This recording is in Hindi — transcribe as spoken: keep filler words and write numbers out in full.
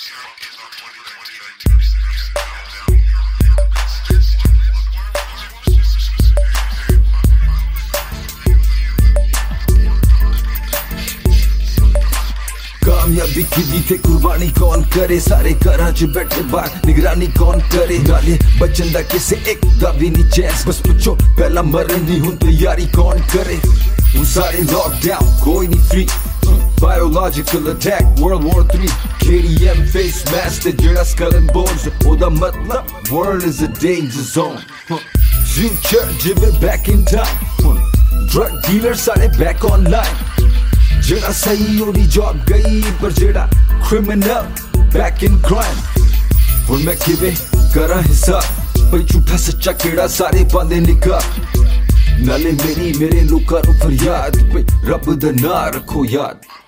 कामयाबी की दी थे कुर्बानी कौन करे, सारे घरां च बैठे बाहर निगरानी कौन करे। नाले बचन दा किसे एक दा भी नहीं चैंस, बस पुछो पहला मरन दी हुन तैयारी कौन करे। वो सारे लॉकडाउन कोई नहीं free, biological attack world war three, K D M face mask ते जेड़ा skull and bones, ओदा मतलब world is a danger zone। Future जिਵੇਂ back in time, drug dealers सारे back online, जेड़ा सही ओदी जॉब गई पर जेड़ा criminal back in crime। हुन मैं किवें करां हिसाब भई झूठा सच्चा केड़ा सारे पांदे निकाह। नाले मेरी मेरे लोकां नूं फरियाद भई रब दा नां रखो याद।